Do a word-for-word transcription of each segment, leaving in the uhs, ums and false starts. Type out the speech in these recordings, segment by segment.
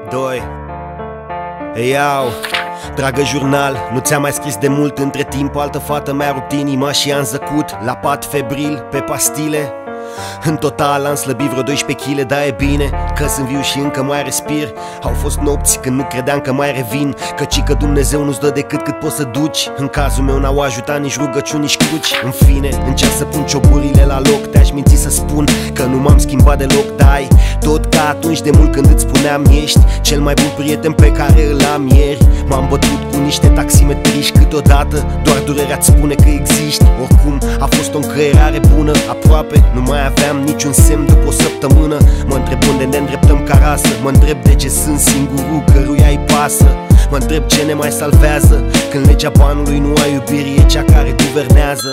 doi. Iau, dragă jurnal, nu ți-am mai scris de mult. Între timp o altă fată mi-a rupt inima și am zăcut la pat febril, pe pastile. În total am slăbit vreo doisprezece kilograme, dar e bine că sunt viu și încă mai respir. Au fost nopți când nu credeam că mai revin, căci că Dumnezeu nu-ți dă decât cât poți să duci. În cazul meu n-au ajutat nici rugăciuni, nici cruci. În fine, încerc să pun cioburile la loc. Te-aș minți să spun că nu m-am schimbat deloc, dai tot ca atunci de mult când îți spuneam ești cel mai bun prieten pe care îl am ieri. M-am bătut cu niște taximetriști câteodată, doar durerea-ți spune că existi. Oricum a fost o încăierare bună, aproape nu mai aveam niciun semn după o săptămână. Mă întreb unde ne îndreptăm ca rasă, mă întreb de ce sunt singurul căruia îi pasă. Mă întreb ce ne mai salvează, când legea banului nu a iubirii e cea care guvernează.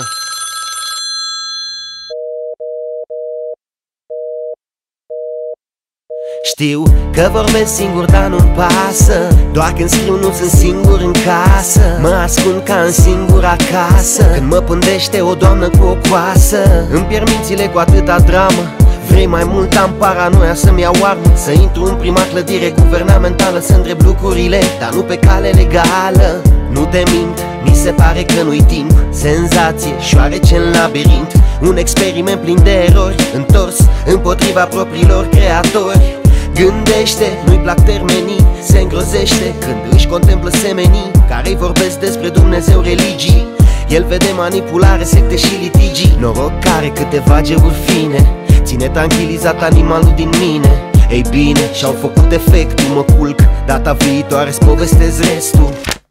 Știu că vorbesc singur, dar nu-mi pasă. Doar când scriu nu sunt singur în casă. Mă ascund ca în singura casă. Când mă pândește o doamnă cu o coasă. Îmi pierd mințile cu atâta dramă. Vrei mai mult, am paranoia să-mi iau armă, să intru în prima clădire guvernamentală, să întreb lucrurile, dar nu pe cale legală. Nu te mint, mi se pare că nu-i timp. Senzație, șoarece în labirint. Un experiment plin de erori, întors împotriva propriilor creatori. Gândește, nu-i plac termenii, se îngrozește când își contemplă semenii care-i vorbesc despre Dumnezeu, religii. El vede manipulare, secte și litigii. Noroc care câteva geruri fine, ține tranquilizat animalul din mine. Ei bine, și-au făcut efectul, mă culc, data viitoare-ți povestesc restul.